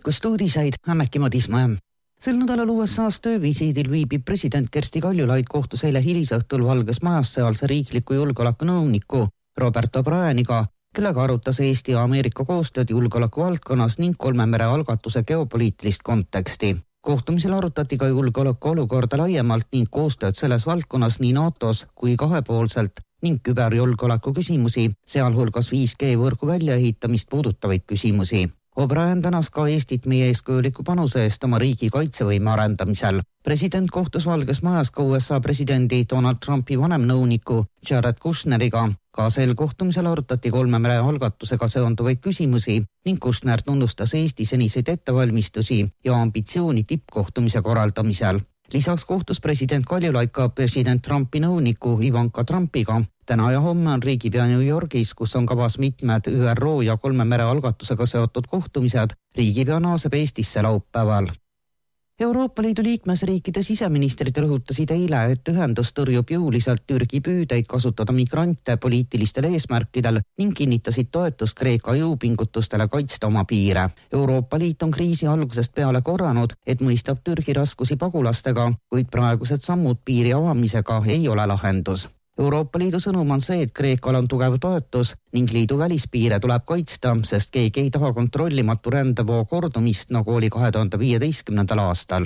hommikust uudiseid, Anneki Madismäe. Sel nädalal USA's töövisiidil viibib president Kersti Kaljulaid kohtus eile hilisõhtul Valges Majas sealse riikliku julgeoleku nõuniku Robert O'Brieniga, kellega arutas Eesti ja Ameerika koostööd julgeoleku valdkonnas ning 3 mere algatuse geopoliitilist konteksti. Kohtumisel arutati ka julgeoleku olukorda laiemalt ning koostööd selles valdkonnas nii NATOs kui kahepoolselt ning küberjulgeoleku küsimusi, sealhulgas 5G võrgu väljaehitamist puudutavaid küsimusi. O'Brien tänas ka Eestit meie eeskujuliku panuse eest oma riigi kaitsevõime arendamisel. President kohtus Valges Majas ka USA presidendi Donald Trumpi vanemnõuniku Jared Kushneriga. Ka sel kohtumisel arutati 3 mere algatusega seonduvaid küsimusi ning Kushner tunnustas Eesti seniseid ettevalmistusi ja ambitsiooni tippkohtumise korraldamisel. Lisaks kohtus president Kaljulaid ka president Trumpi nõuniku Ivanka Trumpiga. Täna ja homme on riigipea New Yorgis, kus on kavas mitmed ÜRO ja 3 mere algatusega seotud kohtumised. Riigipea naaseb Eestisse laupäeval. Euroopa Liidu liikmesriikide siseministrid rõhutasid eile, et ühendus tõrjub jõuliselt Türgi püüdeid kasutada migrante poliitilistel eesmärkidel ning kinnitasid toetust Kreeka jõupingutustele kaitsta oma piire. Euroopa Liit on kriisi algusest peale korranud, et mõistab Türgi raskusi pagulastega, kuid praegused sammud piiri avamisega ei ole lahendus. Euroopa Liidu sõnum on see, et Kreekal on tugev toetus ning liidu välispiire tuleb kaitsta, sest keegi ei taha kontrollimatu rändevoo kordumist, nagu oli 2015. aastal.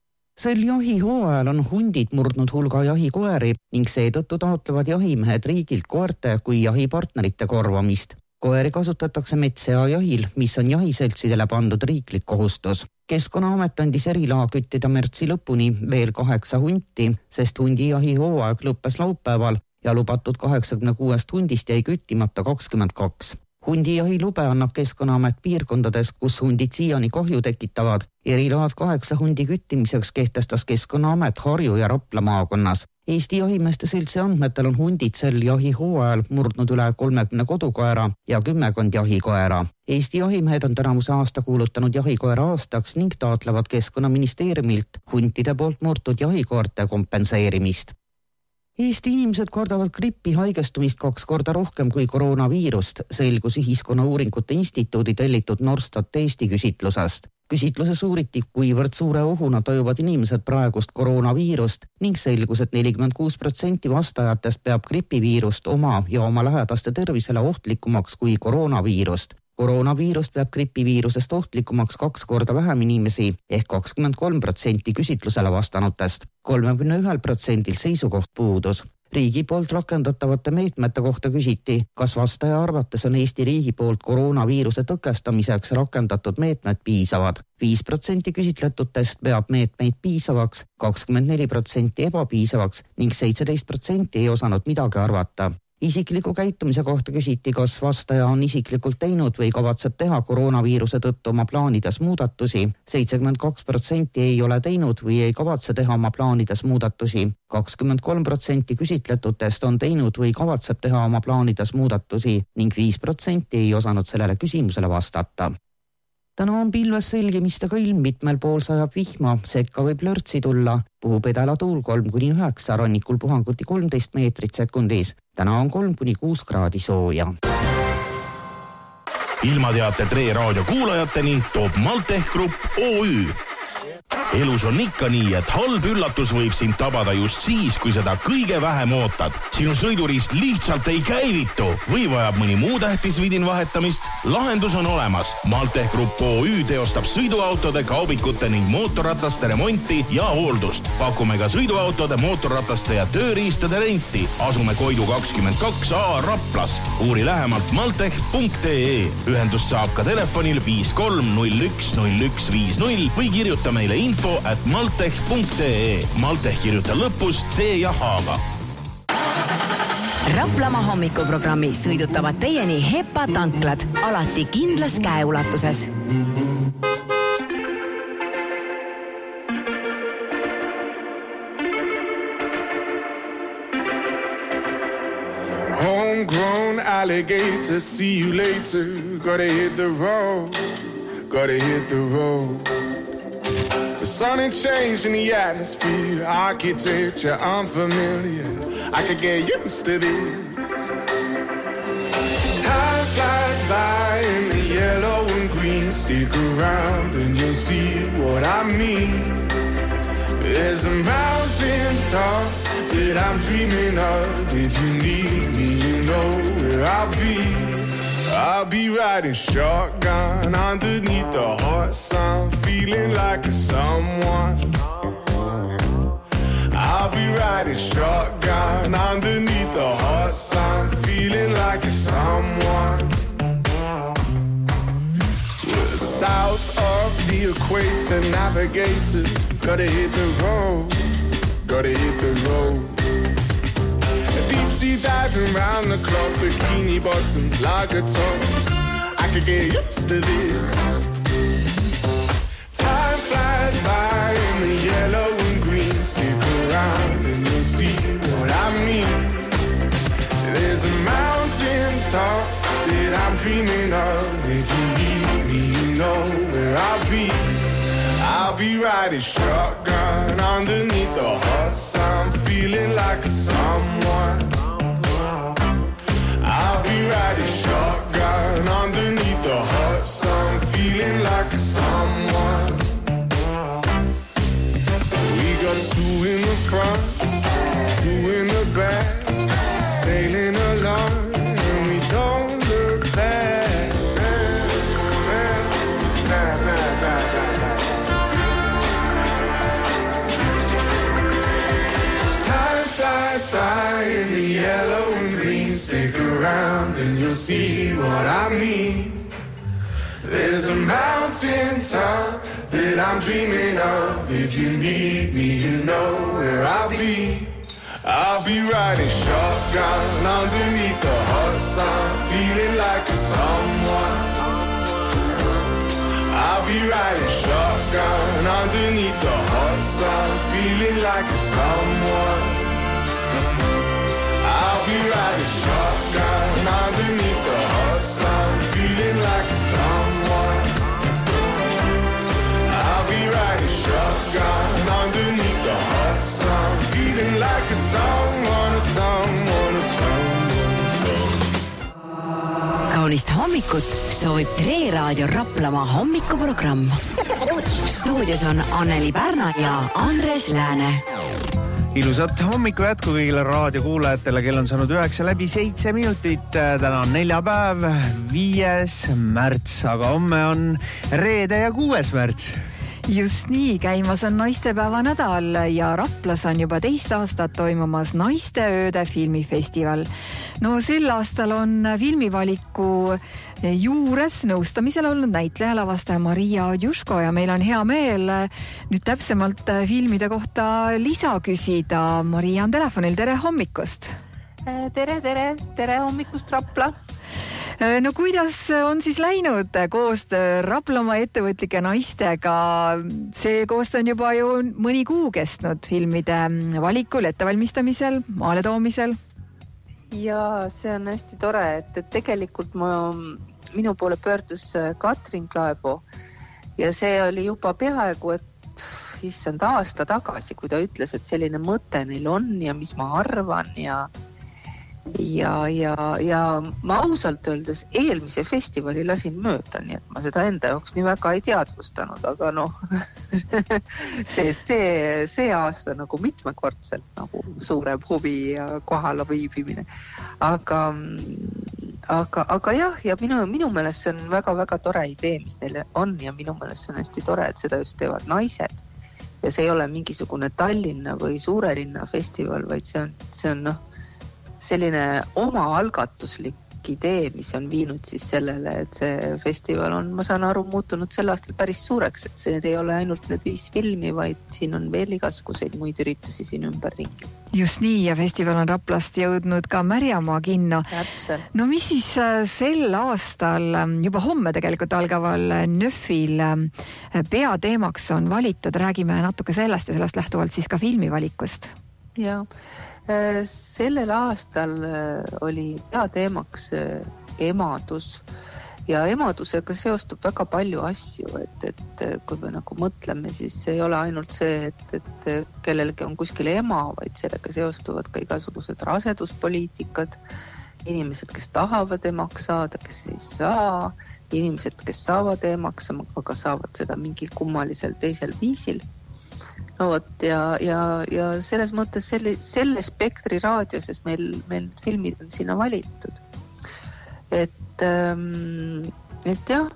Sel jahihooajal on hundid murdnud hulga jahikoeri ning seetõttu taotlevad jahimehed riigilt koerte kui jahipartnerite korvamist. Koeri kasutatakse metssea-jahil, mis on jahiseltsidele pandud riiklik kohustus. Keskkonnaamet andis eriloa küttida märtsi lõpuni veel 8 hunti, sest hundijahi hooaeg lõppes laupäeval ja lubatud 86 hundist jäi küttimata 22. Hundijahi lube annab Keskkonnaamet piirkondades, kus hundid siiani kahju tekitavad. Eriload 8 hundi küttimiseks kehtestas Keskkonnaamet Harju ja Rapla maakonnas. Eesti jahimeeste seltsi andmetel on hundid sel jahihooajal murdnud üle 30 kodukoera ja 10 jahikoera. Eesti jahimehed on tänavuse aasta kuulutanud jahikoera aastaks ning taotlevad Keskkonnaministeeriumilt huntide poolt murtud jahikoerte kompenseerimist. Eesti inimesed kordavad grippi haigestumist 2 korda rohkem kui koroonaviirust, selgus Ühiskonnauuringute Instituudi tellitud Norstat Eesti küsitlusest. Küsitluses uuriti, kuivõrd suure ohuna tajuvad inimesed praegust koroonaviirust ning selgus, et 46% vastajatest peab gripiviirust oma ja oma lähedaste tervisele ohtlikumaks kui koroonaviirust. Koroonaviirust peab gripiviirusest ohtlikumaks 2 korda vähem inimesi ehk 23% küsitlusele vastanutest. 31% seisukoht puudus. Riigi poolt rakendatavate meetmete kohta küsiti, kas vastaja arvates on Eesti riigi poolt koroonaviiruse tõkestamiseks rakendatud meetmed piisavad. 5% küsitletutest peab meetmeid piisavaks, 24% ebapiisavaks ning 17% ei osanud midagi arvata. Isikliku käitumise kohta küsiti, kas vastaja on isiklikult teinud või kavatseb teha koroonaviiruse tõttu oma plaanides muudatusi. 72% ei ole teinud või ei kavatse teha oma plaanides muudatusi. 23% küsitletutest on teinud või kavatseb teha oma plaanides muudatusi ning 5% ei osanud sellele küsimusele vastata. Täna on pilves selgimistega ilm, mitmel pool sajab vihma, sekka võib lörtsi tulla, puhub edalatuul 3-9, rannikul puhanguti 13 meetrit sekundis. Täna on 3-6 kraadi sooja. Ilmateate Tre raadio kuulajateni toob Maltech Grupp OÜ. Elus on ikka nii, et halb üllatus võib sind tabada just siis, kui seda kõige vähem ootad. Sinu sõiduriist lihtsalt ei käivitu või vajab mõni muu tähtis vidin vahetamist. Lahendus on olemas. Maltech Grupp OÜ teostab sõiduautode, kaubikute ning mootorrataste remonti ja hooldust. Pakume ka sõiduautode, mootorrataste ja tööriistade renti. Asume Koidu 22A Raplas. Uuri lähemalt maltech.ee. Ühendust saab ka telefonil 53010150 või kirjuta meile info@maltech.ee. Maltech kirjuta lõpus C ja H-ga. Raplamaa hommikuprogrammi sõidutavad teieni HEPA tanklad, alati kindlas käeulatuses. Homegrown alligator, see you later. Gotta hit the road, gotta hit the road. The sun ain't changed in the atmosphere. Architecture unfamiliar. I could get used to this. Time flies by in the yellow and green. Still Stick around and you'll see what I mean. There's a mountain top that I'm dreaming of. If you need me, you know where I'll be. I'll be riding shotgun underneath the hot sun, feeling like a someone. I'll be riding shotgun underneath the hot sun, feeling like a someone. We're south of the equator, navigator. Gotta hit the road, gotta hit the road. Deep sea diving round the clock, bikini bottoms, lager tops. I could get used to this. Time flies by in the yellow and green. Stick around and you'll see what I mean. There's a mountain top that I'm dreaming of. If you need me, you know where I'll be. I'll be riding shotgun underneath the hot sun, feeling like a someone. I'll be riding shotgun underneath the hot sun, feeling like a someone. We got two in the front, two in the back, sailing along and we don't look back. By in the yellow and green. Stick around and you'll see what I mean. There's a mountain top that I'm dreaming of. If you need me, you know where I'll be. I'll be riding shotgun underneath the hot sun, feeling like a someone. I'll be riding shotgun underneath the hot sun, feeling like a someone. I'll be riding shotgun underneath the hot sun, feeling like a someone. I'll be riding shotgun underneath the hot sun, feeling like a someone, a someone, a someone. Kaunist hommikut soovib Tre Raadio Raplamaa hommikuprogramm. Stuudios on Anneli Pärna ja Andres Lääne. Ilusat hommiku jätku kõigile raadiokuulajatele, kell on saanud 9:07. Täna on neljapäev, 5. märts, aga homme on reede ja 6. märts. Just nii, käimas on naistepäeva nädal ja Raplas on juba 2 aastat toimumas Naisteööde filmifestival. No sel aastal on filmivaliku juures nõustamisel olnud näitleja lavastaja Maria Odjuško ja meil on hea meel nüüd täpsemalt filmide kohta lisa küsida. Maria on telefonil, tere hommikust! Tere hommikust Rapla! No kuidas on siis läinud koostöö Raplamaa ettevõtlike naistega? See koostöö on juba ju mõni kuu kestnud filmide valikul, ettevalmistamisel, maale toomisel. Ja see on hästi tore, et tegelikult minu poole pöördus Katrin Klaebo ja see oli juba peaaegu, et issand aasta tagasi, kui ta ütles, et selline mõte neil on ja mis ma arvan ja ma ausalt öeldes eelmise festivali lasin mööda, nii et ma seda enda jaoks nii väga ei teadvustanud, aga noh, see aasta nagu mitmekordselt nagu suurem huvi ja kohale viibimine. Aga jah, ja minu meelest see on väga-väga tore idee, mis neil on ja minu meelest see on hästi tore, et seda just teevad naised. Ja see ei ole mingisugune Tallinna või suure linna festival, vaid see on selline omaalgatuslik idee, mis on viinud siis sellele, et see festival on, ma saan aru, muutunud sel aastal päris suureks, et see ei ole ainult need 5 filmi, vaid siin on veel igasuguseid muid üritusi siin ümberringi. Just nii, ja festival on Raplast jõudnud ka Märjamaa kinno. Täpselt. No mis siis sel aastal, juba homme tegelikult algaval NÖF-il peateemaks on valitud, räägime natuke sellest ja sellest lähtuvalt siis ka filmivalikust. Jaa. Sellel aastal oli peateemaks emadus ja emadusega seostub väga palju asju, et kui me nagu mõtleme, siis ei ole ainult see, et kellelgi on kuskil ema, vaid sellega seostuvad ka igasugused raseduspoliitikad inimesed, kes tahavad emaks saada, kes ei saa, inimesed, kes saavad emaks, aga saavad seda mingil kummalisel teisel viisil. No vot, ja selles mõttes selle spektri raadiuses meil filmid on sinna valitud. Et jah,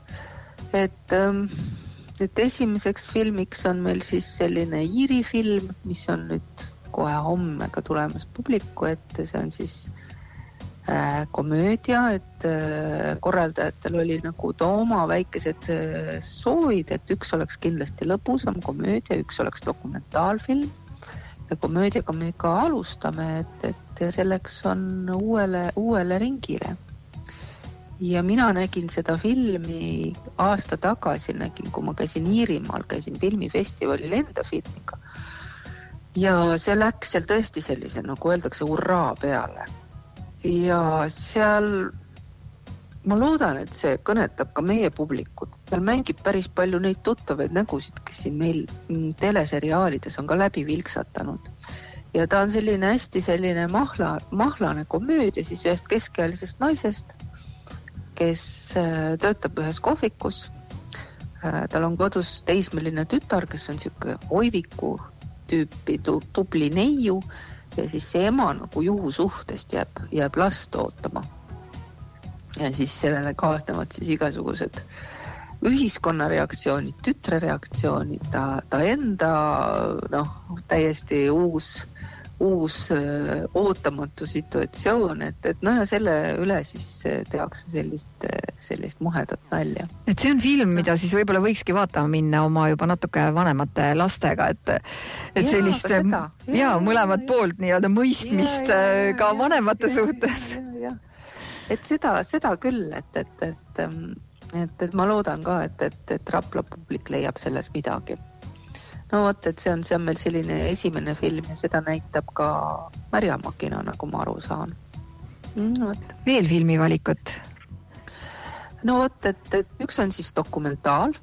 et esimeseks filmiks on meil siis selline Iiri film, mis on nüüd kohe homme ka tulemas publiku ette, see on siis komöödia, et korraldajatel oli nagu oma väikesed soovid, et üks oleks kindlasti lõbusam komöödia, üks oleks dokumentaalfilm ja komöödiaga me ka alustame, et selleks on uuele ringile. Ja mina nägin seda filmi aasta tagasi, kui ma käisin Iirimaal, käisin filmifestivalil enda filmiga. Ja see läks seal tõesti sellise, nagu öeldakse, hurraa peale. Ja seal, ma loodan, et see kõnetab ka meie publikut. Seal mängib päris palju neid tuttavaid nägusid, kes siin meil teleseriaalides on ka läbi vilksatanud. Ja ta on selline hästi selline mahlane komöödia siis ühest keskealisest naisest, kes töötab ühes kohvikus. Tal on kodus teismeline tütar, kes on siuke oiviku tüüpi tubli neiu ja siis see ema nagu juhusuhtest jääb last ootama. Ja siis sellele kaasnevad siis igasugused ühiskonna reaktsioonid, tütre reaktsioonid, ta enda täiesti uus ootamatu situatsioon, et ja selle üle siis tehakse sellist muhedat nalja. Et see on film, mida siis võib-olla võikski vaatama minna oma juba natuke vanemate lastega, et sellist mõlemat poolt nii-öelda mõistmist ka vanemate suhtes. Et seda küll, et ma loodan ka, et Rapla publik leiab selles midagi. No vot, et see on meil selline esimene film ja seda näitab ka Märja Makina, nagu ma aru saan. Veel filmivalikut? No vot, et üks on siis dokumentaal.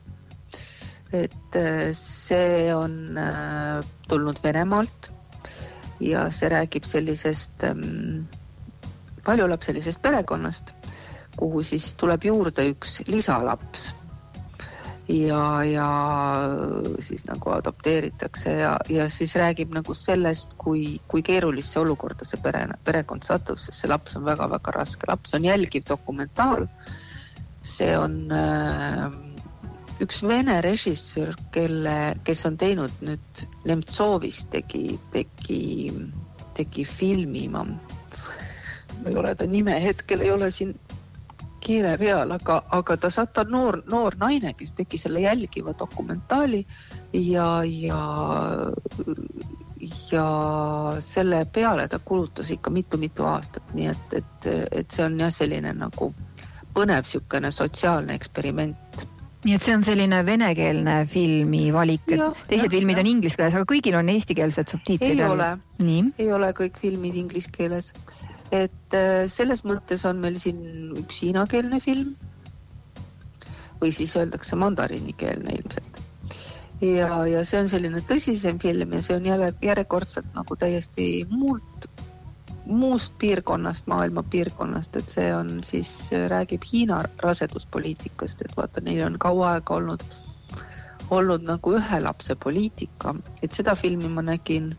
Et see on tulnud Venemaalt ja see räägib sellisest paljulapselisest perekonnast, kuhu siis tuleb juurde üks lisalaps. Ja siis nagu adopteeritakse ja siis räägib nagu sellest, kui keerulisse olukorda see perekond satub, sest see laps on väga-väga raske. Laps on jälgiv dokumentaal. See on üks vene režissöör, kes on teinud nüüd Lemtsovist tegi filmi. Ma ei ole ta nime hetkel, ei ole siin kiire peal, aga ta saab noor naine, kes tegi selle jälgiva dokumentaali ja selle peale ta kulutas ikka mitu aastat, nii et see on jah selline nagu põnev siukene sotsiaalne eksperiment. Nii et see on selline venekeelne filmi valik, et teised filmid on inglise keeles, aga kõigil on eestikeelsed subtiitrid. Ei ole kõik filmid inglise keeles. Et selles mõttes on meil siin üks hiinakeelne film või siis öeldakse mandarinikeelne ilmselt. Ja see on selline tõsisem film ja see on järjekordselt nagu täiesti muust piirkonnast, maailma piirkonnast, et see on siis, räägib Hiina raseduspoliitikast, et vaata, neil on kaua aega olnud nagu ühe lapse poliitika, et seda filmi ma nägin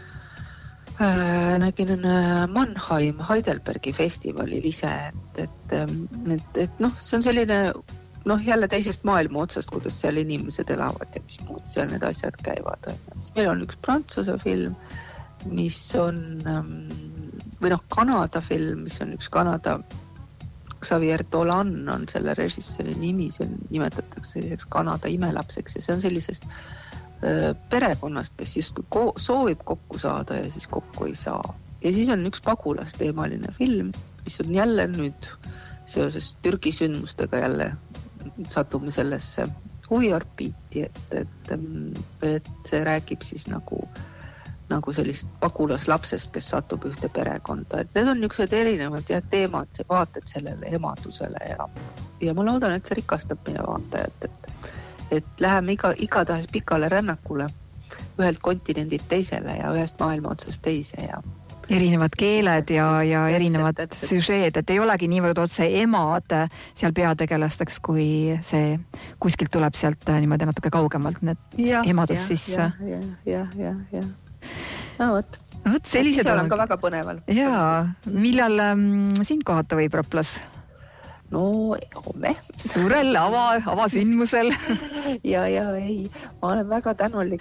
Mannheim Heidelbergi festivalil ise, et see on selline jälle teisest maailma otsast, kuidas seal inimesed elavad ja mis muud seal need asjad käivad. Meil on üks Prantsuse film, mis on Kanada film, mis on üks Kanada, Xavier Dolan on selle režissööri nimi, see nimetatakse selliseks Kanada imelapseks ja see on sellisest perekonnast, kes just soovib kokku saada ja siis kokku ei saa. Ja siis on üks pagulasteemaline film, mis on jälle nüüd seoses Türgi sündmustega jälle satume sellesse huviorbiiti, et see räägib siis nagu sellist pagulaslapsest, kes satub ühte perekonda. Et need on niisugused erinevad teemad, vaated sellele emadusele ja ma loodan, et see rikastab meie vaatajat, et läheme igatahes pikale rännakule ühelt kontinendilt teisele ja ühest maailma otsast teise ja erinevad keeled ja erinevad süžeed, et ei olegi niivõrd otse emad seal peategelasteks, kui see kuskilt tuleb sealt niimoodi natuke kaugemalt need emadus sisse. Ja. No vot. Sellised on ka väga põneval. Jaa, millal sind kohata võib Raplas? No, homme. Suurel avasündmusel. Ja ei. Ma olen väga tänulik,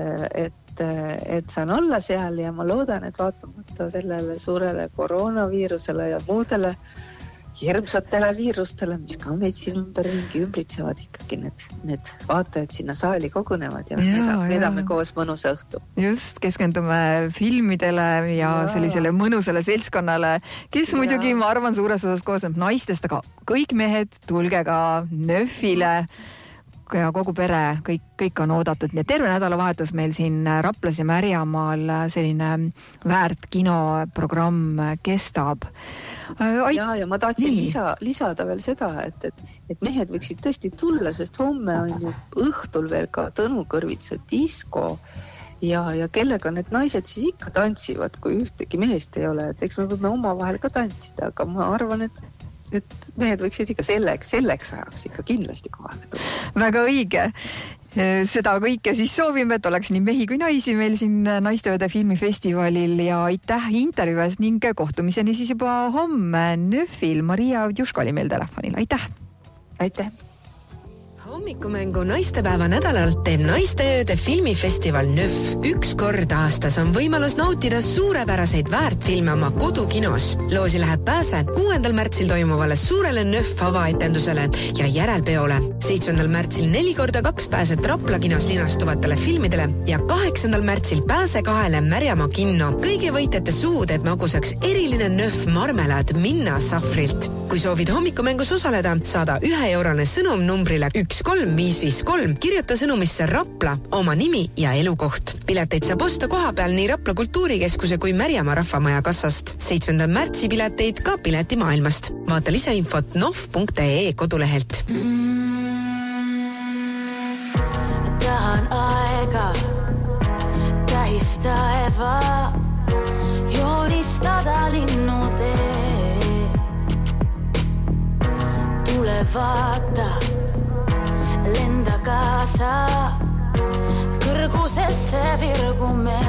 et saan olla seal ja ma loodan, et vaatamata sellele suurele koroonaviirusele ja muudele hirmsatele viirustele, mis ka meid siin ümberringi ümbritsevad, ikkagi need vaatajad sinna saali kogunevad ja vedame koos mõnusa õhtu. Just, keskendume filmidele ja sellisele mõnusale seltskonnale, kes muidugi, ma arvan, suures osas koosneb naistest, aga kõik mehed, tulge ka Nöfile ja kogu pere, kõik on oodatud. Nii terve nädalavahetus meil siin Raplas ja Märjamaal selline väärt kinoprogramm kestab. Ja ma tahtsin lisada veel seda, et mehed võiksid tõesti tulla, sest homme on ju õhtul veel ka Tõnu Kõrvitsa disko ja kellega need naised siis ikka tantsivad, kui ühtegi mehest ei ole. Et eks me võime omavahel ka tantsida, aga ma arvan, et mehed võiksid ikka selleks ajaks ikka kindlasti kohale tulla. Väga õige. Seda kõike siis soovime, et oleks nii mehi kui naisi meil siin Naisteööde filmifestivalil ja aitäh intervjues ning kohtumiseni siis juba homme Nöfil. Maria Avdjuška oli meil telefonil. Aitäh! Aitäh! Hommikumängu naistepäeva nädalal teeb Naisteööde filmifestival Nöf. Üks kord aastas on võimalus nautida suurepäraseid väärtfilme oma kodukinos. Loosi läheb pääse 6. märtsil toimuvale suurele Nöf avaetendusele ja järelpeole. 7. märtsil 4x2 pääset Rapla kinos linastuvatele filmidele ja 8. märtsil pääse 2 Märjamaa kinno. Kõigi võitjate suu teeb magusaks eriline Nöf marmelaad Minna Safrilt. Kui soovid hommikumängus osaleda, saada 1 eurone sõnum numbrile 13553, kirjuta sõnumisse Rapla, oma nimi ja elukoht. Pileteid saab osta koha peal nii Rapla Kultuurikeskuse kui Märjamaa Rahvamaja kassast. 7. märtsi pileteid ka piletimaailmast. Vaata lisainfot nov.ee kodulehelt. Tahan aega tähista eva, joonistada linnutee. Tule vaata, lenda kaasa, kõrgusesse virgume.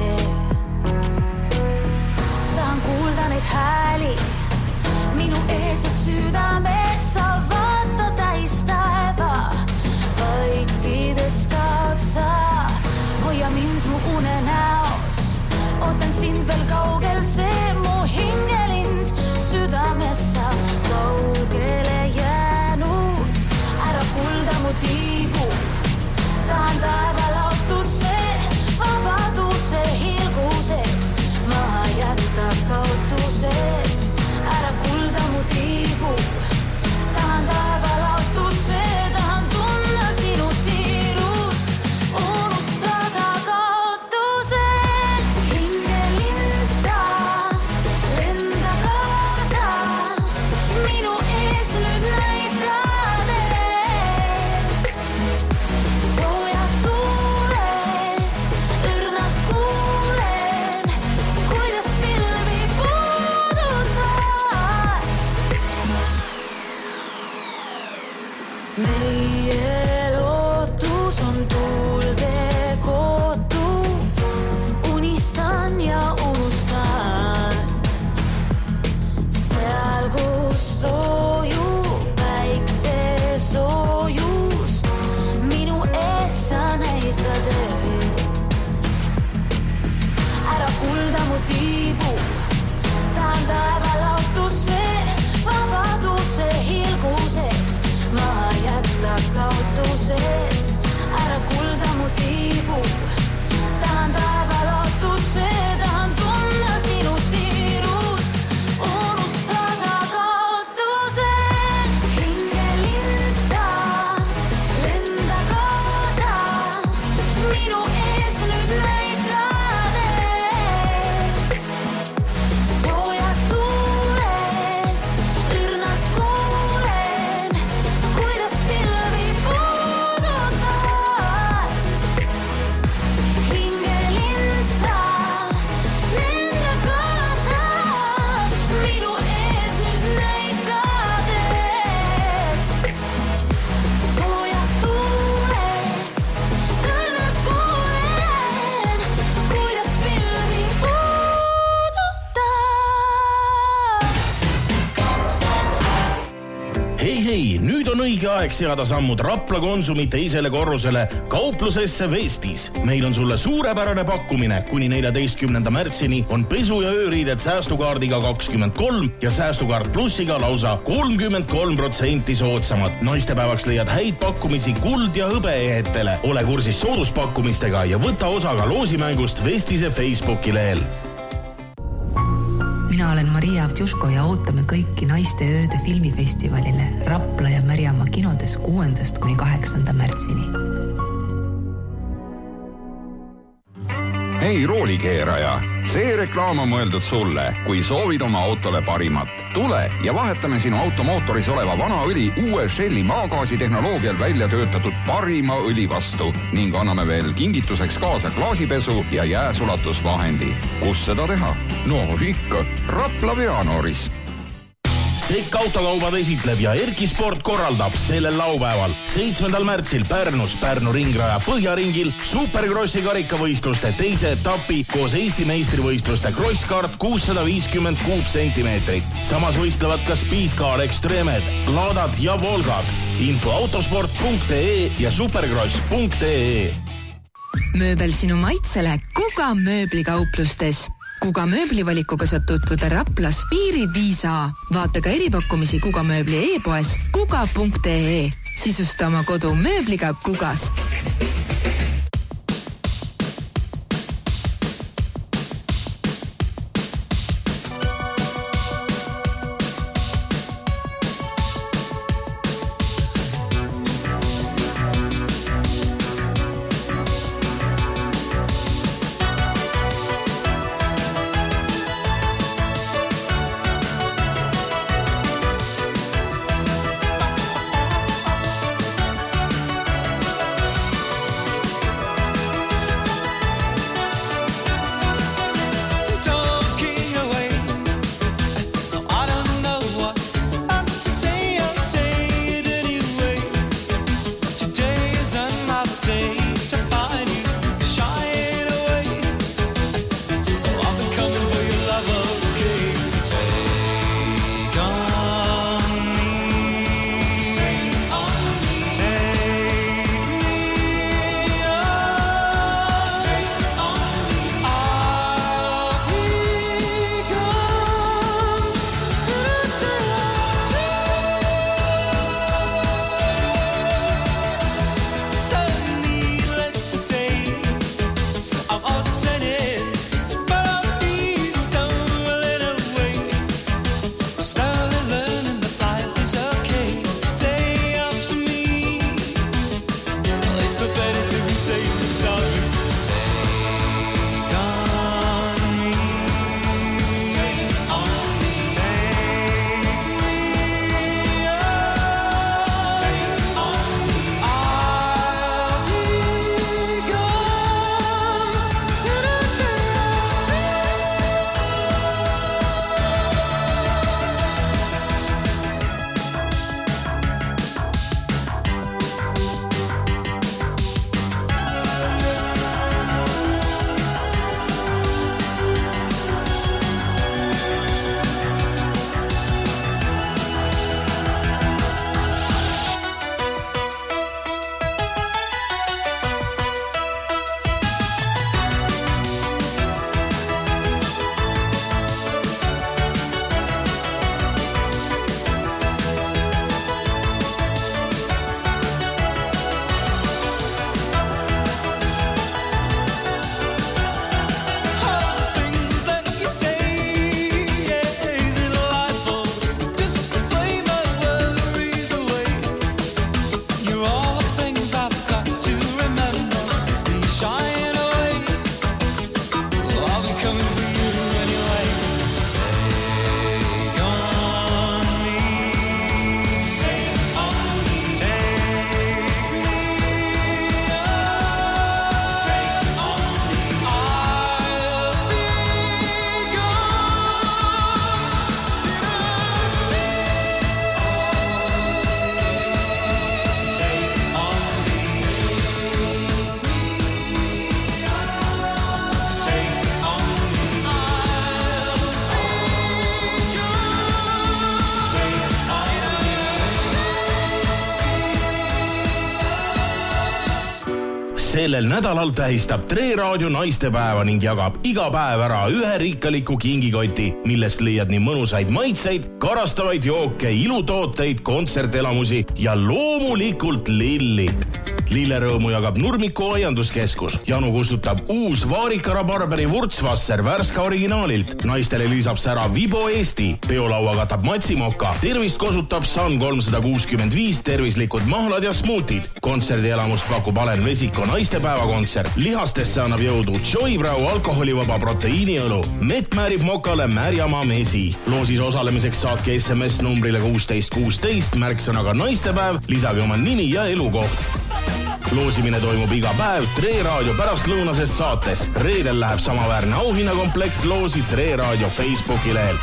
Tahan kuulda neid hääli minu ees ja südames, sa vaata täistaeva, vaikides kaotsa, hoia mind mu unenäos, ootan sind veel kaugel, see mu hingelind südames sa kaugele jäänud, ära kulda mu tiibu, tahan taevalautusse, vabaduse hilguses, maha jätta kaotused, ära kulda mu tiibu, tahan taevalautusse, tahan tunna sinu siirust, unustada kaotused, hingelind sa, lenda kaasa, minu ees nüüd näitades, soojad tuuled, õrnad kuulen, kuidas pilvi puudutad. Meie lootus on tuulde kootud, unistan ja unustan, seal kus roojub päikse soojus, minu ees sa näitad ees. Ära kulda mu tiibu, tahan taevalautusse, vabaduse hilguses, maha jätta kaotused, ära kulda mu tiibu, tahan taevalautusse, tahan tunna sinu siirust, unustada kaotused, hingelind sa, lenda kaasa, minu ees nüüd näitades, soojad tuuled, õrnad kuulen, kuidas pilvi puudutad. õige aeg seada sammud Rapla Konsumi teisele korrusele kauplusesse Vestis. Meil on sulle suurepärane pakkumine. Kuni 14. märtsini on pesu- ja ööriided säästukaardiga 23 ja säästukaart plussiga lausa 33% soodsamad. Naistepäevaks leiad häid pakkumisi kuld- ja hõbeehetele. Ole kursis sooduspakkumistega ja võta osa ka loosimängust Vestise Facebooki lehel. Mina olen Maria Avdjuško ja ootame kõiki Naiste ööde filmifestivalile Rapla ja Märjamaa kinodes 6. kuni 8. märtsini. Hei roolikeeraja, see reklaam on mõeldud sulle, kui soovid oma autole parimat. Tule ja vahetame sinu automootoris oleva vana õli uue Shelli maagaasi tehnoloogial välja töötatud parima õli vastu ning anname veel kingituseks kaasa klaasipesu ja jääsulatusvahendi. Kus seda teha? No ikka, Rapla Veanooris. Sekk autokaubad esitleb ja Erki Sport korraldab sellel laupäeval 7. märtsil Pärnus Pärnu ringraja Põhjaringil Superkrossi karikavõistluste teise etapi koos Eesti meistrivõistluste krosskart 650 kuupsentimeetrit. Samas võistlevad ka Speedcar Extremed, Ladad ja Volgad. Info autosport.ee ja supercross.ee. Mööbel sinu maitsele Kuga mööblikauplustes. Kuga mööblivalikuga saab tutvuda Raplas Piiri 5A. Vaata ka eripakkumisi Kuga mööbli e-poes kuga.ee. Sisusta oma kodu mööbliga Kugast. sellel nädalal tähistab Tre Raadio naistepäeva ning jagab iga päev ära ühe rikkaliku kingikoti, millest leiad nii mõnusaid maitseid, karastavaid jooke, ilutooteid, kontsertelamusi ja loomulikult lilli. Lillerõõmu jagab Nurmiku aianduskeskus. Janu kustutab uus Vaarikara Barberi Wurtzwasser Värska originaalilt. Naistele lisab sära Vibo Eesti. Peolaua katab Matsimoka. Tervist kosutab Sun 365 tervislikud mahlad ja smuutid. Kontsertielamust pakub Alen Vesiko naistepäevakontsert. Lihastesse annab jõudu Joybrau alkoholivaba proteiiniõlu. Mett määrib Mokale Märjamaa mesi. Loosis osalemiseks saatke SMS numbrile 1616 märksõnaga naistepäev. Lisage oma nimi ja elukoht. Loosimine toimub iga päev Tre Raadio pärastlõunases saates. Reedel läheb samaväärne auhinnakomplekt loosi Tre Raadio Facebooki lehel.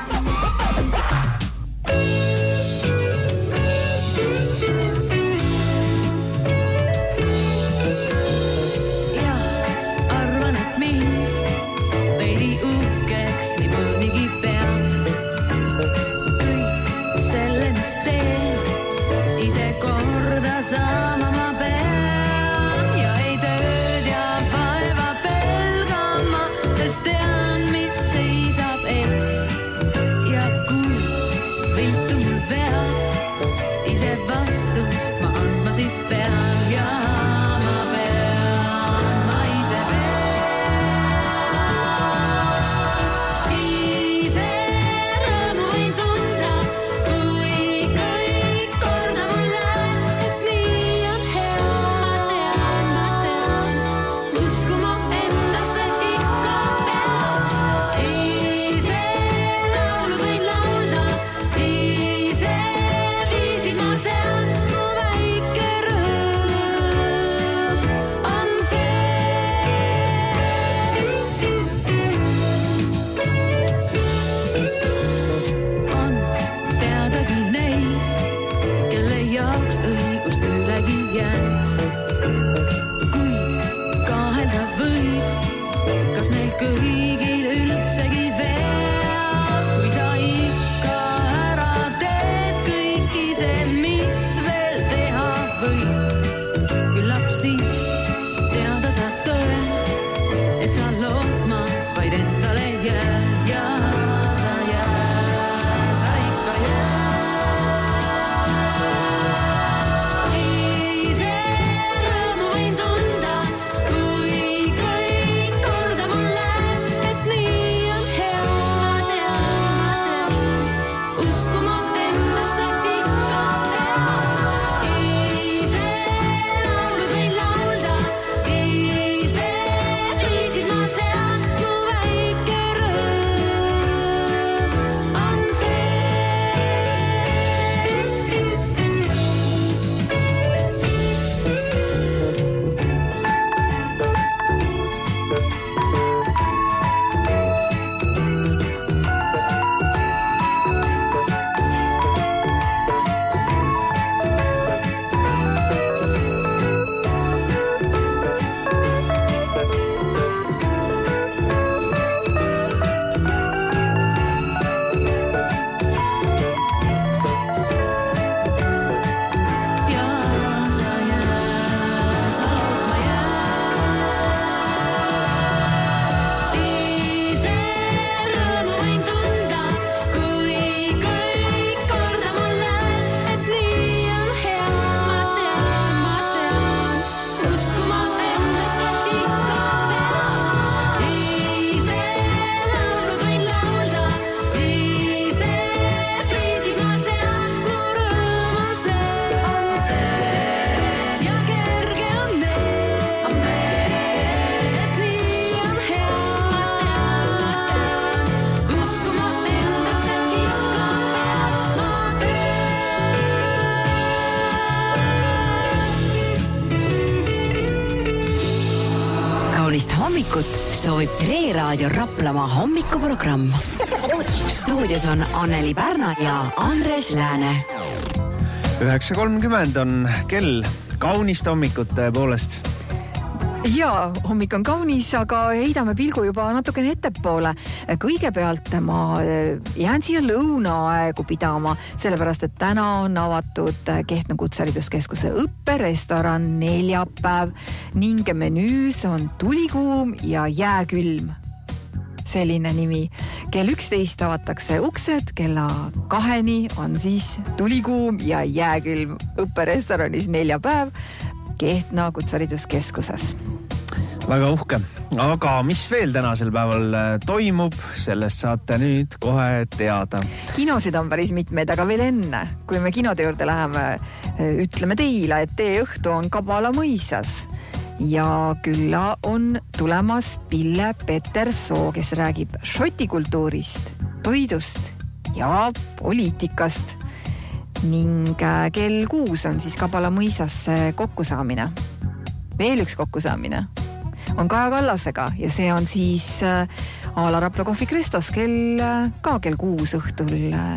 hommikut soovib Tre Raadio Raplamaa hommikuprogramm. Stuudios on Anneli Pärna ja Andres Lääne. 9.30 on kell. Kaunist hommikut tõepoolest. Ja hommik on kaunis, aga heidame pilgu juba natukene ettepoole. Kõigepealt ma jään siia lõunaaegu pidama, sellepärast, et täna on avatud Kehtna Kutsehariduskeskuse õpperestoran neljapäev ning menüüs on tulikuum ja jääkülm. Selline nimi. Kell 11 avatakse uksed, kella 2 on siis tulikuum ja jääkülm õpperestoranis neljapäev Kehtna Kutsehariduskeskuses. Väga uhke. Aga mis veel tänasel päeval toimub, sellest saate nüüd kohe teada. Kinosid on päris mitmeid, aga veel enne, kui me kinode juurde läheme, ütleme teile, et teie õhtu on Kabala mõisas. Ja külla on tulemas Pille Petersoo, kes räägib šotikultuurist, toidust ja poliitikast. Ning kell 6 on siis Kabala mõisas kokkusaamine. Veel üks kokkusaamine on Kaja Kallasega ja see on siis Aala Rapla Kohvi Krestos kell 6 õhtul.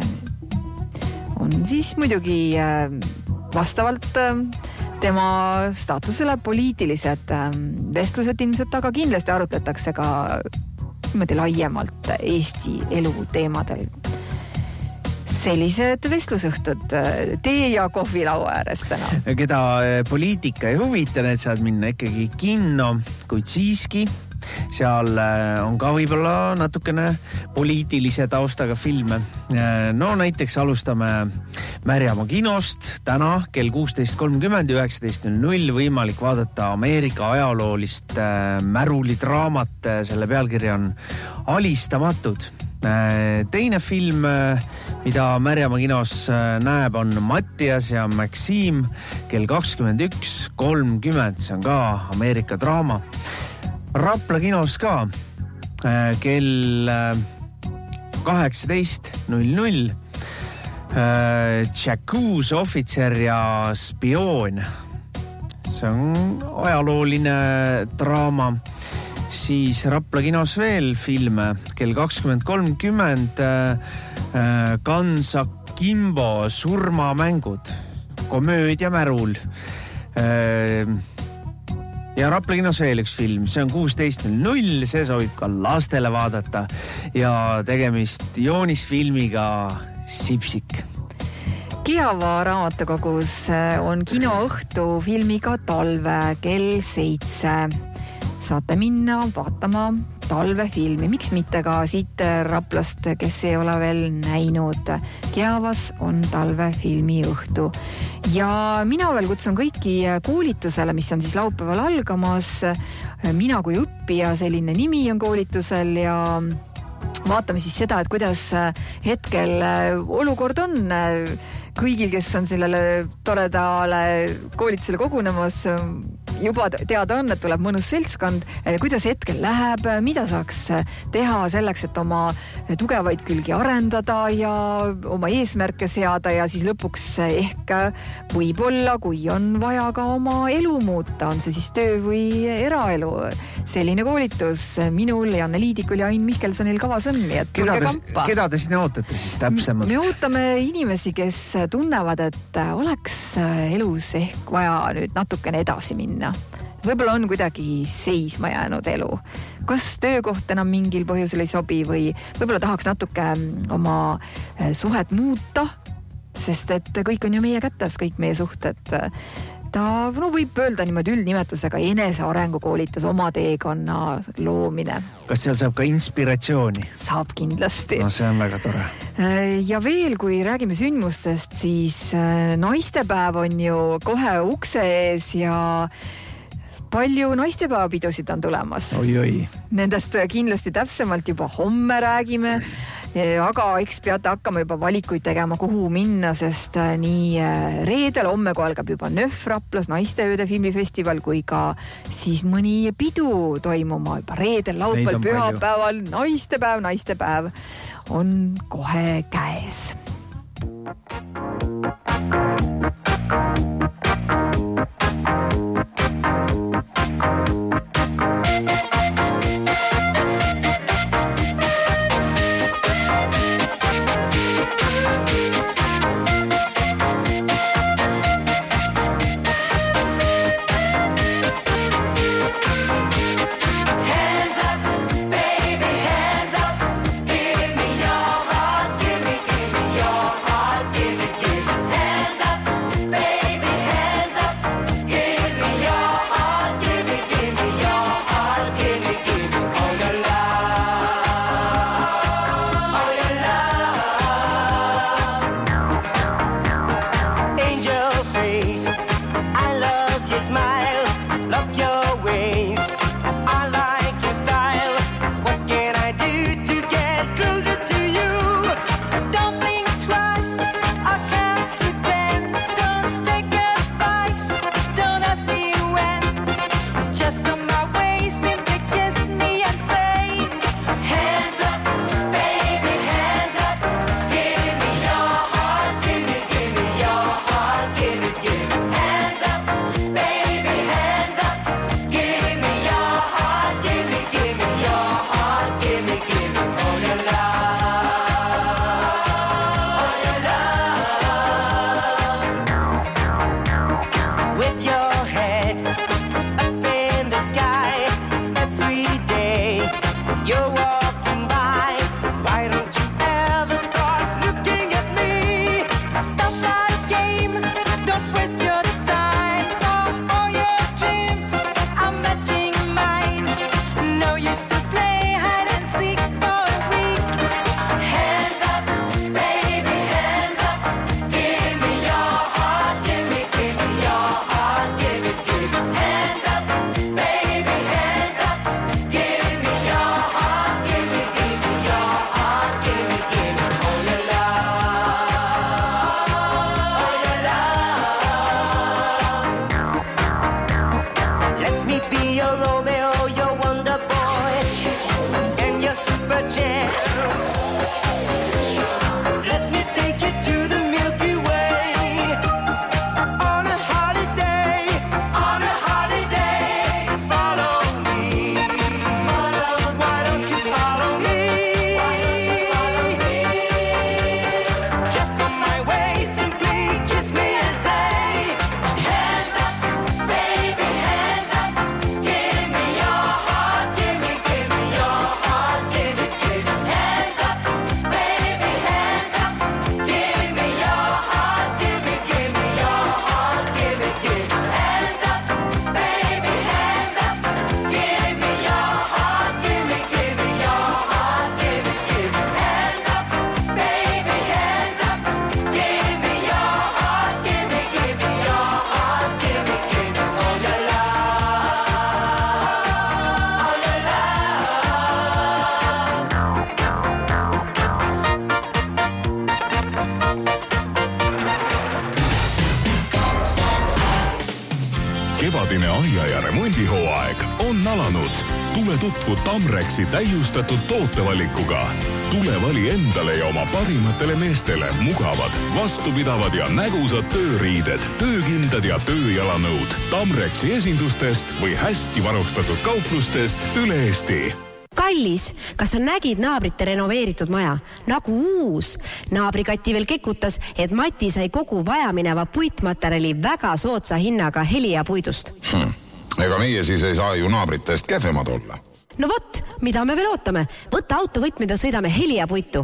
On siis muidugi vastavalt tema staatusele poliitilised vestlused ilmselt, aga kindlasti arutletakse ka niimoodi laiemalt Eesti elu teemadel. Sellised vestlusõhtud tee ja kohvilaua ääres täna. Keda poliitika ei huvita, need saad minna ikkagi kinno, kuid siiski seal on ka võib-olla natukene poliitilise taustaga filme. No näiteks alustame Märjamaa kinost. Täna kell 16.30 19.00 võimalik vaadata Ameerika ajaloolist märulidraamat. Selle pealkiri on Alistamatud. Teine film, mida Märjamaa kinos näeb, on Mattias ja Maxim kell 21.30. See on ka Ameerika draama. Rapla kinos ka kell 18.00 Jacuz, ohvitser ja spioon. See on ajalooline draama. Siis Rapla kinos veel filme kell 20.30 Kansa Kimbo surmamängud, komöödia märul. Ja Rapla kinos veel üks film, see on 16.00, see sobib ka lastele vaadata ja tegemist joonisfilmiga Sipsik. Kiava raamatukogus on kinoõhtu filmiga Talve kell 7. Saate minna vaatama talvefilmi. Miks mitte ka siit Raplast, kes ei ole veel näinud. Kiavas on talvefilmi õhtu. Ja mina veel kutsun kõiki koolitusele, mis on siis laupäeval algamas. Mina kui õppija, selline nimi on koolitusel ja vaatame siis seda, et kuidas hetkel olukord on kõigil, kes on sellele toredale koolitusele kogunemas. Juba teada on, et tuleb mõnus seltskond, kuidas hetkel läheb, mida saaks teha selleks, et oma tugevaid külgi arendada ja oma eesmärke seada ja siis lõpuks ehk võib-olla, kui on vaja ka oma elu muuta, on see siis töö või eraelu. Selline koolitus minul, Janne Liidikul ja Ain Mihkelsonil kavas on, nii et tulge kampa. Keda te sinna ootate siis täpsemalt? Me ootame inimesi, kes tunnevad, et oleks elus ehk vaja nüüd natukene edasi minna. Võib-olla on kuidagi seisma jäänud elu. Kas töökoht enam mingil põhjusel ei sobi või võib-olla tahaks natuke oma suhet muuta, sest et kõik on ju meie kätes, kõik meie suhted. Ta võib öelda niimoodi üldnimetusega enesearengukoolitus, oma teekonna loomine. Kas seal saab ka inspiratsiooni? Saab kindlasti. No see on väga tore. Ja veel, kui räägime sündmustest, siis naistepäev on ju kohe ukse ees ja palju naistepäevapidusid on tulemas. Oi. Nendest kindlasti täpsemalt juba homme räägime, aga eks peate hakkama juba valikuid tegema, kuhu minna, sest nii reedel, homme kui algab juba Nöf Raplas naisteööde filmifestival, kui ka siis mõni pidu toimuma juba reedel, laupäeval, pühapäeval, naistepäev on kohe käes. on alanud. Tule tutvu Tamrexi täiustatud tootevalikuga. Tule vali endale ja oma parimatele meestele mugavad, vastupidavad ja nägusad tööriided, töökindad ja tööjalanõud Tamrexi esindustest või hästi varustatud kauplustest üle Eesti. Kallis, kas sa nägid naabrite renoveeritud maja? Nagu uus. Naabrikati veel kekutas, et Mati sai kogu vajamineva puitmaterjali väga soodsa hinnaga Helia puidust. Ega meie siis ei saa ju naabritest kehvemad olla. No vot, mida me veel ootame? Võtta autovõtmid ja sõidame Helia puitu.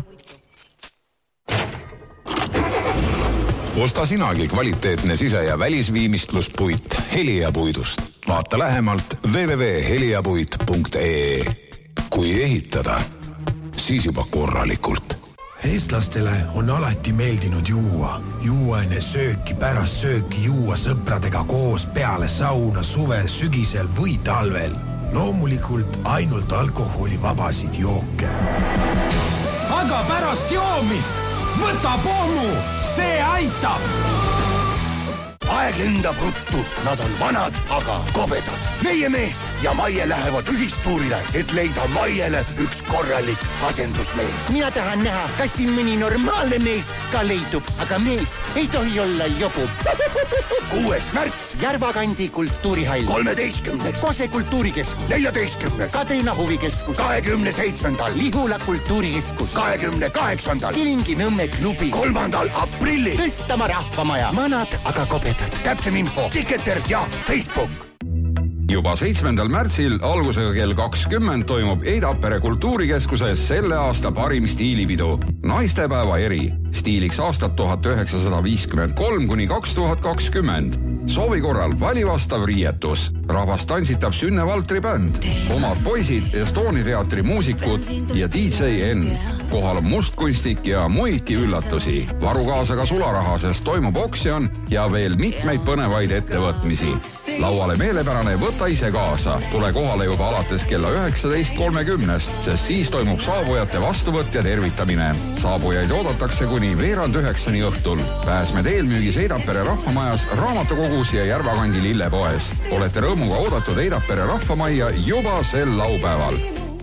Osta sinagi kvaliteetne sise- ja välisviimistluspuit Helia puidust. Vaata lähemalt www.heliapuit.ee. Kui ehitada, siis juba korralikult. Eestlastele on alati meeldinud juua enne sööki, pärast sööki juua sõpradega koos peale sauna suvel, sügisel või talvel. Loomulikult ainult alkoholivabasid jooke. Aga pärast joomist võta pommu, see aitab! Aeg lendab ruttu, nad on vanad, aga kobedad. Meie mees ja Maie lähevad ühistuurile, et leida Maiele üks korralik asendusmees. Mina tahan näha, kas siin mõni normaalne mees ka leidub, aga mees ei tohi olla jobu. 6. märts. Järvakandi kultuurihall. 13. Kose kultuurikeskus. 14. Kadrina huvikeskus. 27. Lihula kultuurikeskus. 28. Kilingi Nõmme klubi. 3. aprillil. Tõstama rahvamaja. Manad, aga kobedad. Täpsem info, Ticketer ja Facebook. Juba 7. märtsil algusega kell 20 toimub Eidapere kultuurikeskuses selle aasta parim stiilipidu. Naistepäeva eri. Stiiliks aastat 1953 kuni 2020. Soovi korral vali vastav riietus. Rahvast tantsitab Sünne Valtri bänd. Omad poisid, Estooni teatri muusikud ja DJ N. Kohal on mustkunstik ja muidki üllatusi. Varu kaasa ka sularaha, sest toimub oksjon ja veel mitmeid põnevaid ettevõtmisi. Lauale meelepärane võta ise kaasa. Tule kohale juba alates kella 19.30, sest siis toimub saabujate vastuvõtt ja tervitamine. Saabujaid oodatakse kuni veerand 9 õhtul. Pääsmed eelmüügis Eidapere rahvamajas, raamatukogus ja Järvakandi lillepoes. Olete rõõmuga oodatud Eidapere rahvamajja juba sel laupäeval.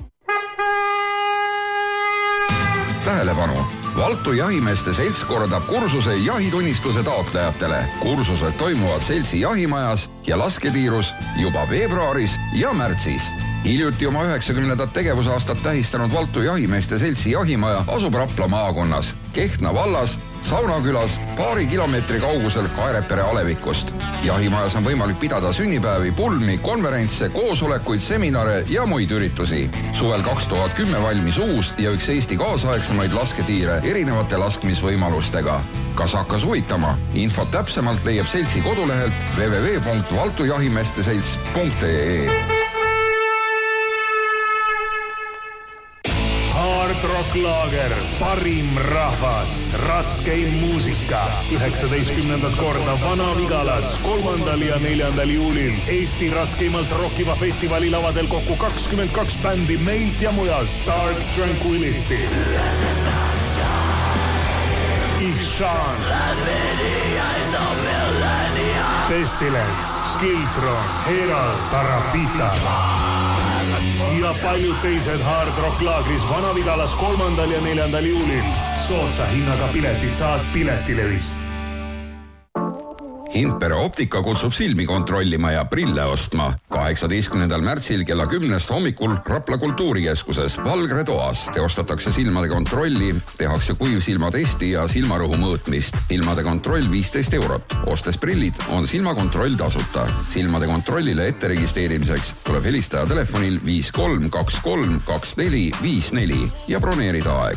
Tähelepanu! Valtu jahimeeste selts korraldab kursuse jahitunnistuse taotlejatele. Kursused toimuvad seltsi jahimajas ja lasketiirus juba veebruaris ja märtsis. Hiljuti oma 90. tegevusaastat tähistanud Valtu jahimeeste seltsi jahimaja asub Rapla maakonnas, Kehtna vallas, Saunakülas, paari kilomeetri kaugusel Kaerepere alevikust. Jahimajas on võimalik pidada sünnipäevi, pulmi, konverentse, koosolekuid, seminare ja muid üritusi. Suvel 2010 valmis uus ja üks Eesti kaasaegsemaid lasketiire erinevate laskmisvõimalustega. Kas hakkas huvitama? Infot täpsemalt leiab seltsi kodulehelt www.valtujahimeesteselts.ee. Hard Rock Lager, parim rahvas, raskeim muusika. 19. korda Vana-Vigalas 3. ja 4. juulil. Eesti raskeimalt rockiva festivali lavadel kokku 22 bändi meilt ja mujalt. Dark Tranquility, Ihshan, Pestilence, Skiltron, Herald, Tarapita ja paljud teised Hard Rock Laagris Vana-Vigalas 3. ja 4. juulil. Soodsa hinnaga piletid saad Piletilevist. Hindpere optika kutsub silmi kontrollima ja prille ostma. 18. märtsil kella 10 hommikul Rapla kultuurikeskuses Valgre toas teostatakse silmade kontrolli, tehakse kuivsilmatesti ja silmarõhu mõõtmist. Silmade kontroll 15 €. Ostes prillid on silmakontroll tasuta. Silmade kontrollile ette registreerimiseks tuleb helistada telefonil 53232454 ja broneerida aeg.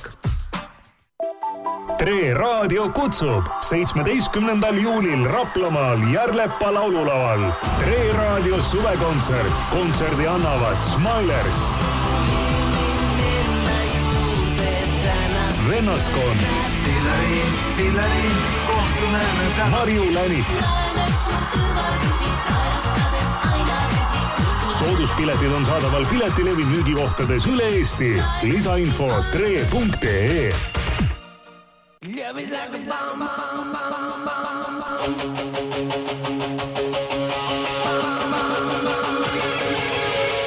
Tre Raadio kutsub 17. juulil Raplamaal Järlepa laululaval. Tre Raadio suvekontsert. Kontserdi annavad Smilers, Vennaskond, Marju Länit. Sooduspiletid on saadaval Piletilevi müügikohtades üle Eesti. Lisainfo tre.ee. Love is like a bomb, bomb, bomb, bomb, bomb.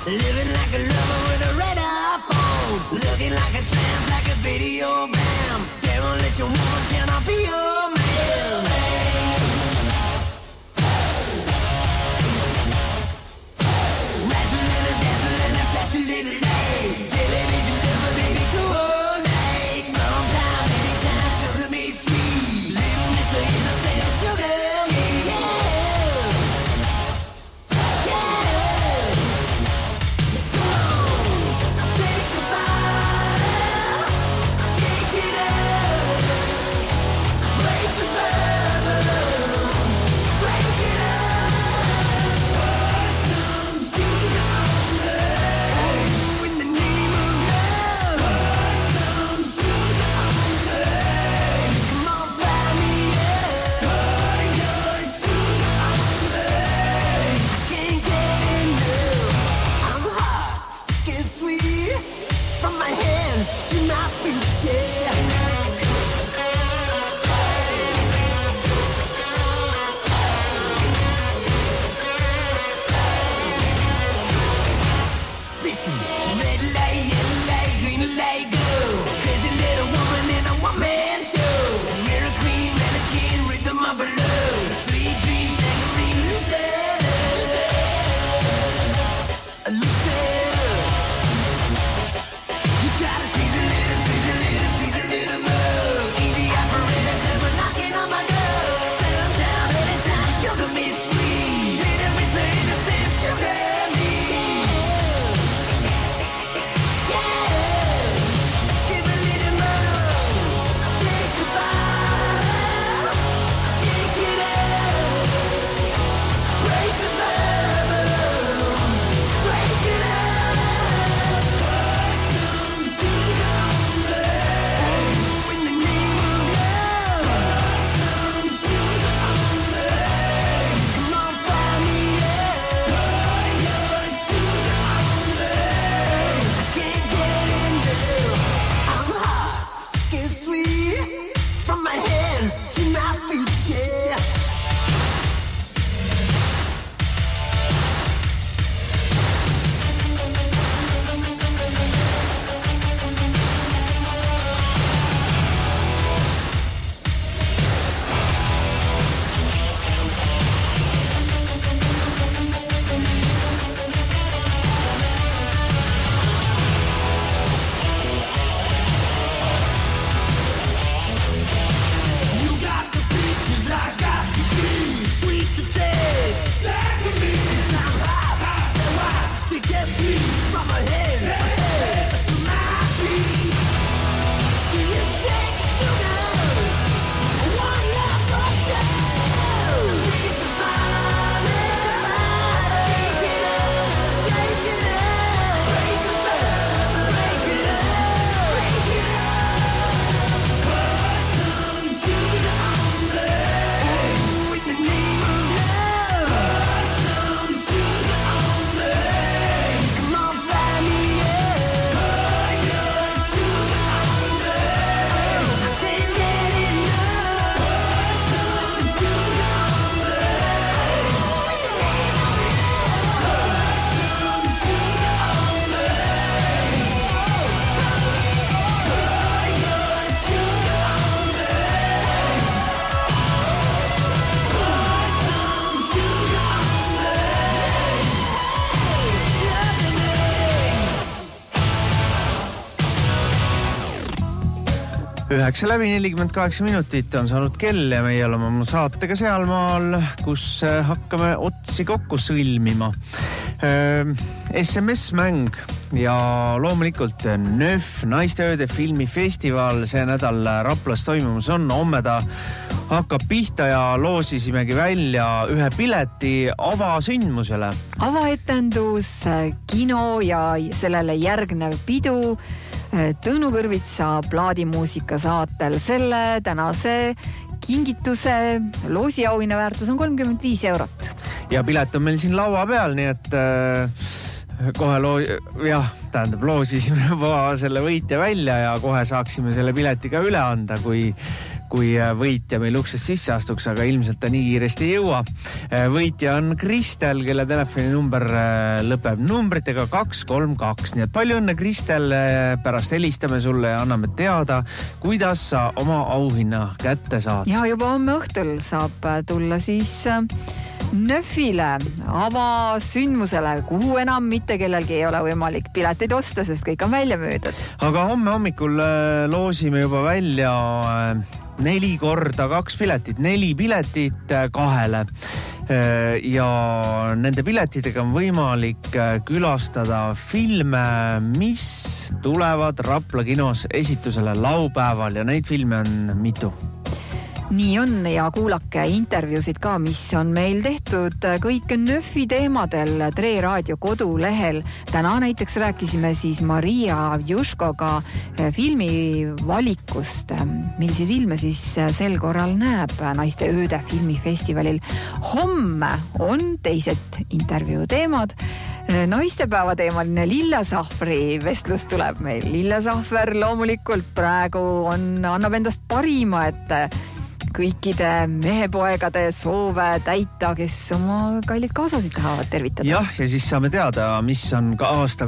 Living like a lover with a radar phone. Looking like a tramp, like a video bam. Demolition woman, can I be your man? Razzling and dazzling and flashing little light. Television lover, baby, coordinate. Sometime, anytime, sugar me sweet. Little miss of innocent, sugar me, yeah. Yeah. Come on, take a bite. Shake it up. Break the bubble. Break it up. Put some sugar on me. In the name of love. Put some sugar on me. Come on, fry me up. Put your sugar on me. I can't get enough. I'm hot, sticky sweet. From my head to my feet, yeah. Listen, red light, yellow light, green light, go. Crazy little woman in a one-man show. Mirror queen, mannequin, rhythm of a love. Sweet dream, saccharine, lucid. Lucid. You gotta squeeze a little, please a little more. Easy operator, come knocking on my door. Sometime, anytime, sugar me sweet. Little miss of innocent, sugar me. Give a little more. Take a bite. Shake it up. Break the bubble. Break it up. Put some sugar on me. In the name of love. Put some sugar on me. Come on, fry me up. Put your sugar on me. I can't get enough. I'm hot, sticky sweet. From my head to my feet, yeah. You got the peaches, I got the cream. Sweet to taste, like a meat. I'm hot, so hot, sticky sweet. From my head to my feet. Do you take sugar? One love or two? Take a bite, shake it up, shake it up. Break the bubble, break it up, break it up. Put some sugar on me. In the name of love. Put some sugar on me. Come on, fry me up. Put your sugar on me. I can't get enough. Put some sugar on me. In the name of love. Put some sugar on me. Put your sugar on me. Üheksa läbi 48 minutit on saanud kell ja meie oleme oma saatega sealmaal, kus hakkame otsi kokku sõlmima. SMS-mäng ja loomulikult NÖF, naisteööde filmifestival see nädal Raplas toimumas on. Homme ta hakkab pihta ja loosisimegi välja ühe pileti avasündmusele. Avaetendus, kino ja sellele järgnev pidu Tõnu Kõrvitsa plaadimuusika saatel. Selle tänase kingituse loosiauhinna väärtus on 35 eurot. Ja pilet on meil siin laua peal, nii et kohe loosisime juba selle võitja välja ja kohe saaksime selle pileti ka üle anda, kui kui võitja meil uksest sisse astuks, aga ilmselt ta nii kiiresti ei jõua. Võitja on Kristel, kelle telefoninumber lõpeb numbritega 232. Nii et palju õnne, Kristel, pärast helistame sulle ja anname teada, kuidas sa oma auhinna kätte saad. Ja juba homme õhtul saab tulla siis Nöfile avasündmusele, kuhu enam mitte kellelgi ei ole võimalik pileteid osta, sest kõik on välja müüdud. Aga homme hommikul loosime juba välja 4 korda 2 piletit, 4 piletit 2. Ja nende piletidega on võimalik külastada filme, mis tulevad Rapla kinos esitusele laupäeval ja neid filme on mitu. Nii on ja kuulake intervjuusid ka, mis on meil tehtud kõik Nöfi teemadel Tre Raadio kodulehel. Täna näiteks rääkisime siis Maria Juškoga filmi valikust, millise filme siis sel korral näeb Naiste ööde filmifestivalil. Homme on teised intervjuu teemad. Naistepäeva teemaline Lille Sahvri vestlus tuleb meil. Lille Sahver loomulikult praegu annab endast parima, et kõikide mehepoegade soove täita, kes oma kallid kaasasid tahavad tervitada. Jah, ja siis saame teada, mis on ka aasta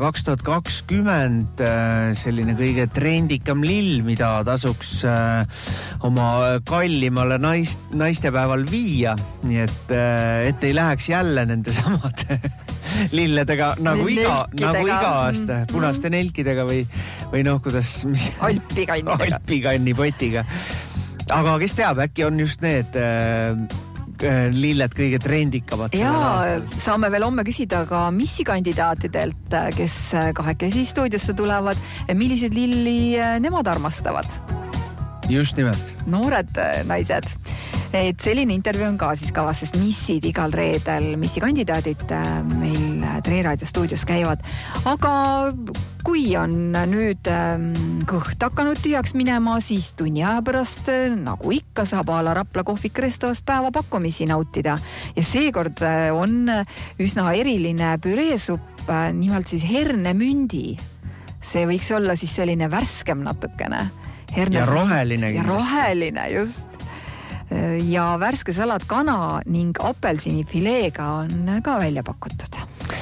2020 selline kõige trendikam lill, mida tasuks oma kallimale naistepäeval viia. Nii et ei läheks jälle nende samade lilledega nagu iga aasta, punaste nelkidega või noh, kuidas Alpikanni potiga. Aga kes teab, äkki on just need lilled kõige trendikamad sellel aastal. Saame veel homme küsida ka missikandidaatidelt, kes kahekesi stuudiosse tulevad, millised lilli nemad armastavad. Just nimelt. Noored naised. Et selline intervjuu on ka siis kavas, sest missid igal reedel, missikandidaadid meil Tre Raadio stuudios käivad. Aga kui on nüüd kõht hakanud tühjaks minema, siis tunni aja pärast, nagu ikka, saab ala Rapla kohvik restos päevapakkumisi nautida. Ja seekord on üsna eriline püreesupp, nimelt siis hernemündi. See võiks olla siis selline värskem natukene. Ja roheline. Ja roheline, just. Ja värske salat kana ning apelsinifileega on ka välja pakutud.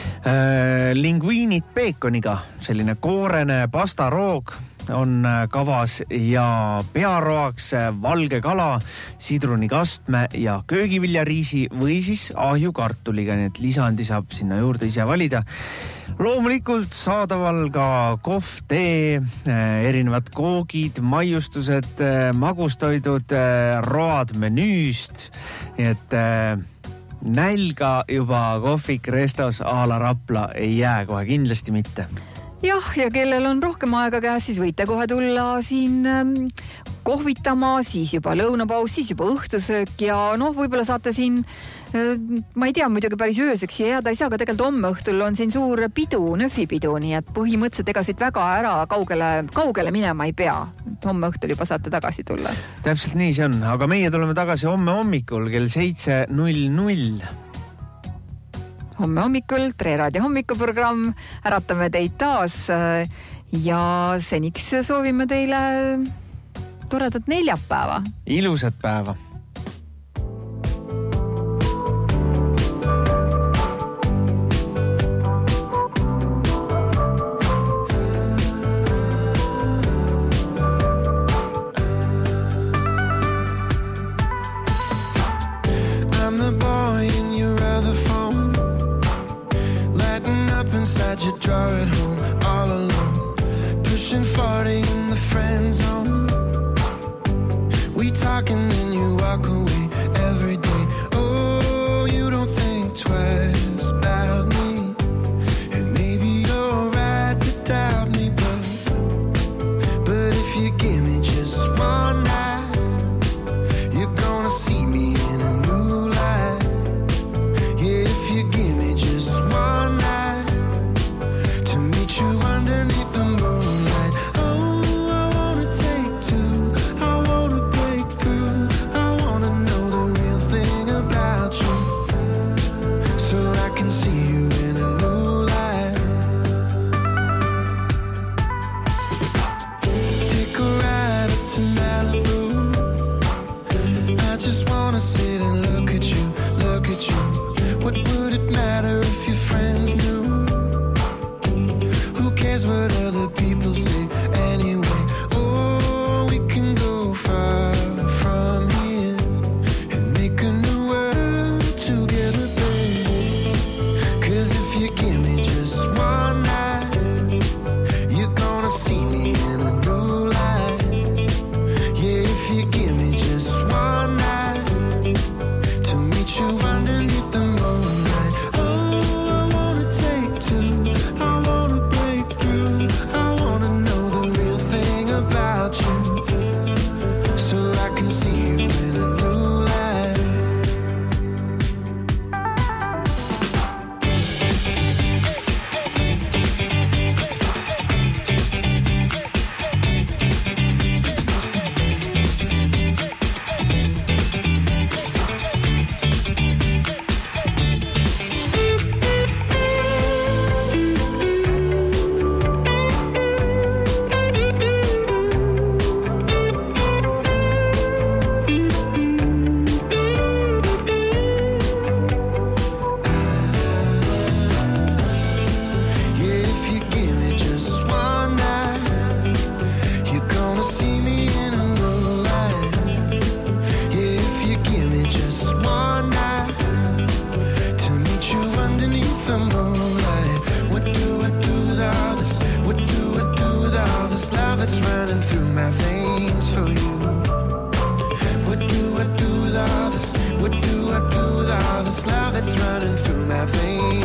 Linguinid peekoniga, selline koorene pastaroog on kavas ja pearoaks valge kala, sidrunikastme ja köögiviljariisi või siis ahjukartuliga, nii et lisandi saab sinna juurde ise valida. Loomulikult saadaval ka kohv, tee, erinevad koogid, maiustused, magustoidud, road menüüst, nii et nälga juba kohvik restos a la Rapla ei jää kohe kindlasti mitte. Jah, ja kellel on rohkem aega käes, siis võite kohe tulla siin kohvitama, siis juba lõunapaus, siis juba õhtusöök ja võib-olla saate siin, ma ei tea, muidugi päris ööseks jääda ei saa, aga tegelikult homme õhtul on siin suur pidu, Nöfi pidu, nii et põhimõtteliselt ega siit väga ära kaugele minema ei pea. Homme õhtul juba saate tagasi tulla. Täpselt nii see on, aga meie tuleme tagasi homme hommikul kell 7:00. Homme hommikul Tre Raadio hommikuprogramm, äratame teid taas ja seniks soovime teile toredat neljapäeva. Ilusat päeva. You draw it home all alone, pushing 40 in the friend zone. We talk and then you walk away every day. Oh, you don't think twice about me, and maybe you're right to doubt me, but if you give me just one night, you're gonna see me in a new light. Yeah, if you give me just one night, you underneath the moonlight. Oh, I wanna take two, I wanna break through.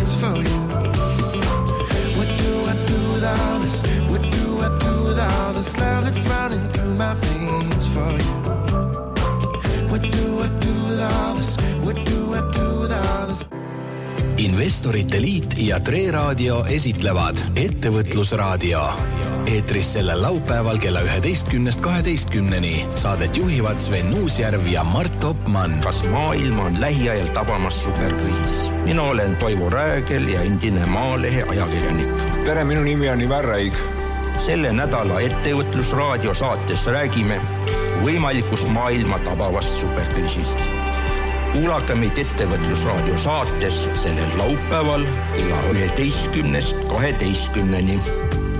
veins for you. What do I do with all this? What do I do with all this love that's running through my veins for you? What do I do with all this? What do I do with all this? Investorite Liit ja Tre Raadio esitlevad Ettevõtlusraadio. Eetris sellel laupäeval kella 11-12. Saadet juhivad Sven Uusjärv ja Mart Topmann. Kas maailm on lähiajal tabamas superkriis? Mina olen Toivo Räägel ja endine Maalehe ajakirjanik. Tere, minu nimi on Ivar Räig. Selle nädala Ettevõtlusraadio saates räägime võimalikust maailma tabavast superkriisist. Kuulake meid Ettevõtlusraadio saates sellel laupäeval kella 11-12.